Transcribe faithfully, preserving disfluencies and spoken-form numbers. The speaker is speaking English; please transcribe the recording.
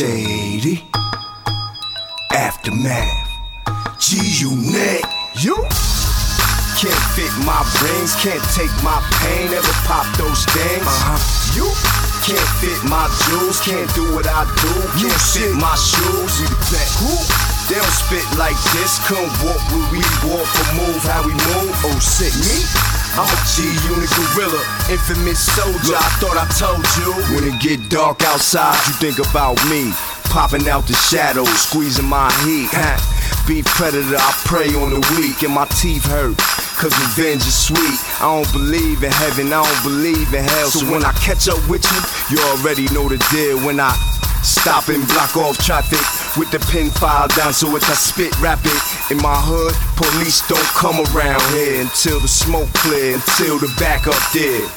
Shady Aftermath G-Unit. You can't fit my rings, can't take my pain, never pop those things. Uh-huh. You can't fit my jewels, can't do what I do, can't fit my shoes. Who? They don't spit like this, couldn't walk where we walk or move how we move. Oh shit, me? I'm a G-Unit gorilla, infamous soldier. I thought I told you. When it get dark outside, you think about me, popping out the shadows, squeezing my heat. Be predator, I prey on the weak, and my teeth hurt, cause revenge is sweet. I don't believe in heaven, I don't believe in hell. So when I catch up with you, you already know the deal. When I stop and block off traffic with the pin file down, so as I spit rapid. In my hood, police don't come around here until the smoke clear, until the back up there.